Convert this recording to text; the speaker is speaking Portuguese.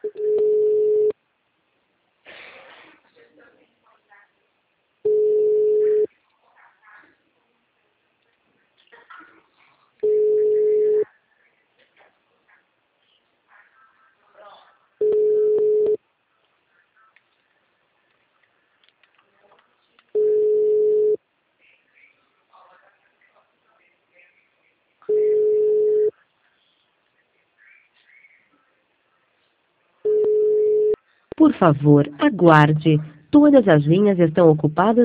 Por favor, aguarde. Todas as linhas estão ocupadas.